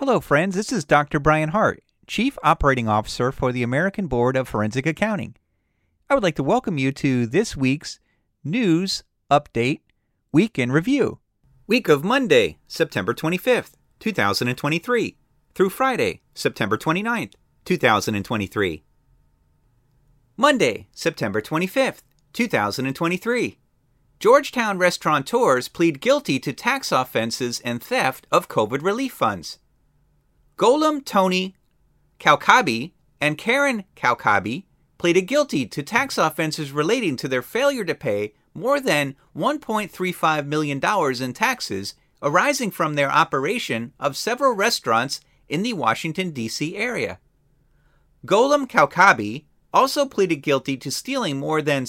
Hello, friends. This is Dr. Brian Hart, Chief Operating Officer for the American Board of Forensic Accounting. I would like to welcome you to this week's News Update Week in Review. Week of Monday, September 25th, 2023, through Friday, September 29th, 2023. Monday, September 25th, 2023. Georgetown restaurateurs plead guilty to tax offenses and theft of COVID relief funds. Golem Tony Kaukabi and Karen Kaukabi pleaded guilty to tax offenses relating to their failure to pay more than $1.35 million in taxes arising from their operation of several restaurants in the Washington, D.C. area. Golem Kaukabi also pleaded guilty to stealing more than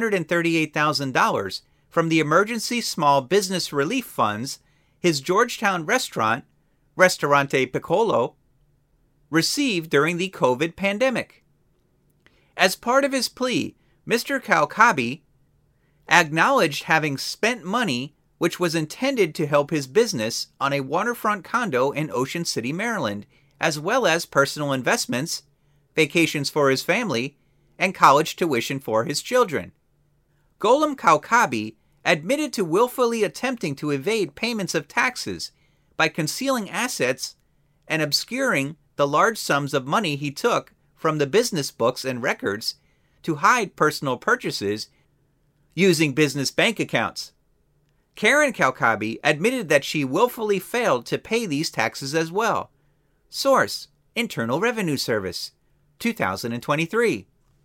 $738,000 from the Emergency Small Business Relief Funds his Georgetown restaurant, Ristorante Piccolo, received during the COVID pandemic. As part of his plea, Mr. Kaukabi acknowledged having spent money which was intended to help his business on a waterfront condo in Ocean City, Maryland, as well as personal investments, vacations for his family, and college tuition for his children. Golem Kaukabi admitted to willfully attempting to evade payments of taxes by concealing assets and obscuring the large sums of money he took from the business books and records to hide personal purchases using business bank accounts. Karen Kaukabi admitted that she willfully failed to pay these taxes as well. Source: Internal Revenue Service, 2023.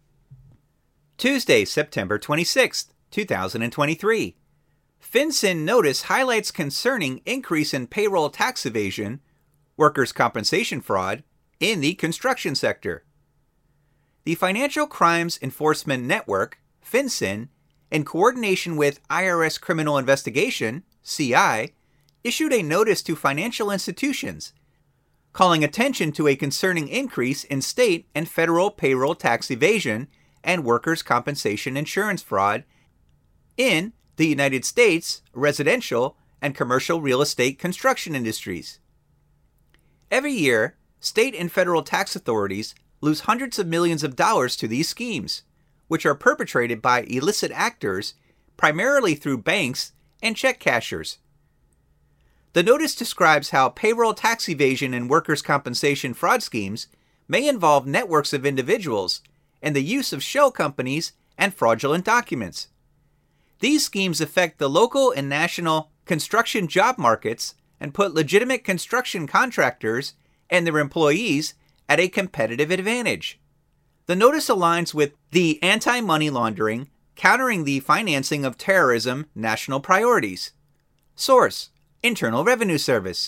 Tuesday, September 26th, 2023. FinCEN notice highlights concerning increase in payroll tax evasion, workers' compensation fraud, in the construction sector. The Financial Crimes Enforcement Network, FinCEN, in coordination with IRS Criminal Investigation, CI, issued a notice to financial institutions, calling attention to a concerning increase in state and federal payroll tax evasion and workers' compensation insurance fraud in the United States residential and commercial real estate construction industries. Every year, state and federal tax authorities lose hundreds of millions of dollars to these schemes, which are perpetrated by illicit actors primarily through banks and check cashers. The notice describes how payroll tax evasion and workers' compensation fraud schemes may involve networks of individuals and the use of shell companies and fraudulent documents. These schemes affect the local and national construction job markets and put legitimate construction contractors and their employees at a competitive advantage. The notice aligns with the anti-money laundering, countering the financing of terrorism national priorities. Source: Internal Revenue Service,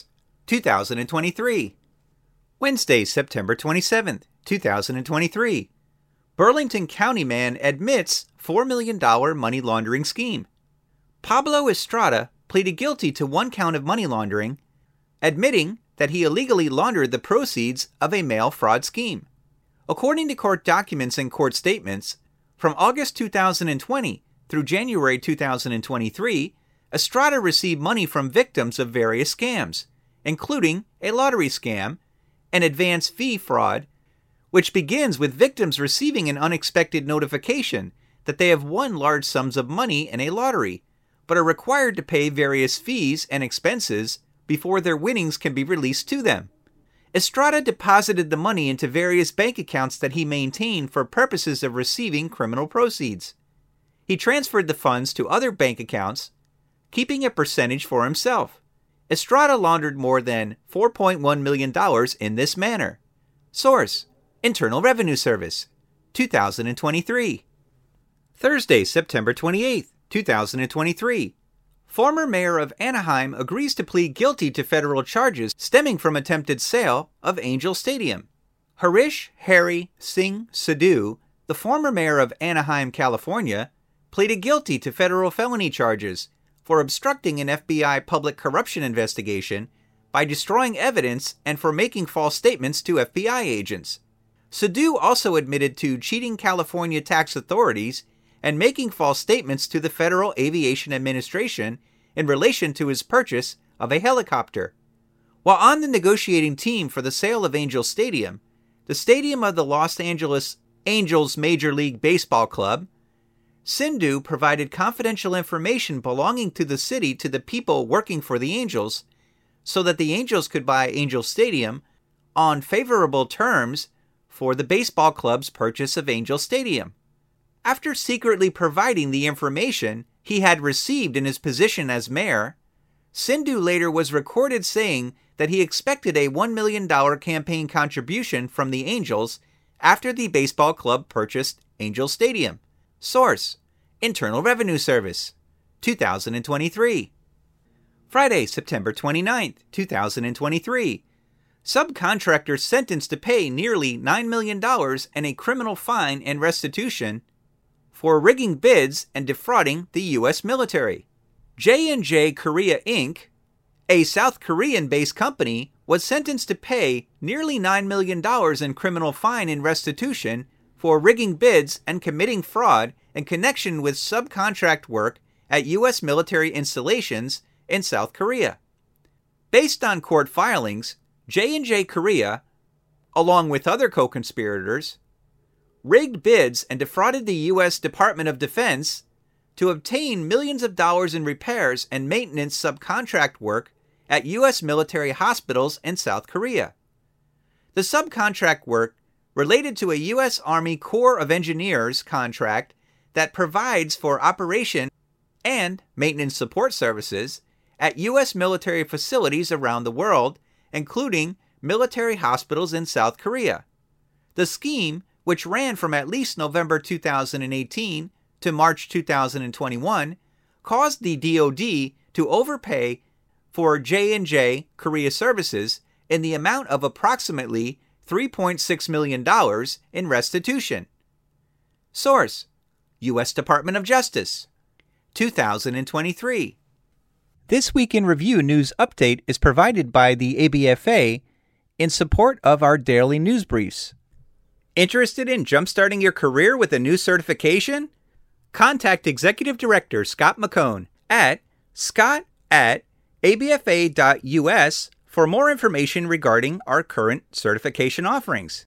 2023. Wednesday, September 27th, 2023. Burlington County man admits $4 million money laundering scheme. Pablo Estrada pleaded guilty to one count of money laundering, admitting that he illegally laundered the proceeds of a mail fraud scheme. According to court documents and court statements, from August 2020 through January 2023, Estrada received money from victims of various scams, including a lottery scam, an advance fee fraud, which begins with victims receiving an unexpected notification that they have won large sums of money in a lottery, but are required to pay various fees and expenses before their winnings can be released to them. Estrada deposited the money into various bank accounts that he maintained for purposes of receiving criminal proceeds. He transferred the funds to other bank accounts, keeping a percentage for himself. Estrada laundered more than $4.1 million in this manner. Source: Internal Revenue Service, 2023. Thursday, September 28th, 2023. Former mayor of Anaheim agrees to plead guilty to federal charges stemming from attempted sale of Angel Stadium. Harish Hari Singh Sidhu, the former mayor of Anaheim, California, pleaded guilty to federal felony charges for obstructing an FBI public corruption investigation by destroying evidence and for making false statements to FBI agents. Sidhu also admitted to cheating California tax authorities and making false statements to the Federal Aviation Administration in relation to his purchase of a helicopter. While on the negotiating team for the sale of Angel Stadium, the stadium of the Los Angeles Angels Major League Baseball Club, Sindhu provided confidential information belonging to the city to the people working for the Angels so that the Angels could buy Angel Stadium on favorable terms for the baseball club's purchase of Angel Stadium. After secretly providing the information he had received in his position as mayor, Sindhu later was recorded saying that he expected a $1 million campaign contribution from the Angels after the baseball club purchased Angel Stadium. Source: Internal Revenue Service, 2023. Friday, September 29, 2023. Subcontractor sentenced to pay nearly $9 million and a criminal fine and restitution for rigging bids and defrauding the U.S. military. J&J Korea Inc., a South Korean-based company, was sentenced to pay nearly $9 million in criminal fine and restitution for rigging bids and committing fraud in connection with subcontract work at U.S. military installations in South Korea. Based on court filings, J&J Korea, along with other co-conspirators, rigged bids and defrauded the U.S. Department of Defense to obtain millions of dollars in repairs and maintenance subcontract work at U.S. military hospitals in South Korea. The subcontract work related to a U.S. Army Corps of Engineers contract that provides for operation and maintenance support services at U.S. military facilities around the world, including military hospitals in South Korea. The scheme, which ran from at least November 2018 to March 2021, caused the DoD to overpay for J&J Korea services in the amount of approximately $3.6 million in restitution. Source: U.S. Department of Justice, 2023. This Week in Review news update is provided by the ABFA in support of our daily news briefs. Interested in jumpstarting your career with a new certification? Contact Executive Director Scott McCone at scott@abfa.us for more information regarding our current certification offerings.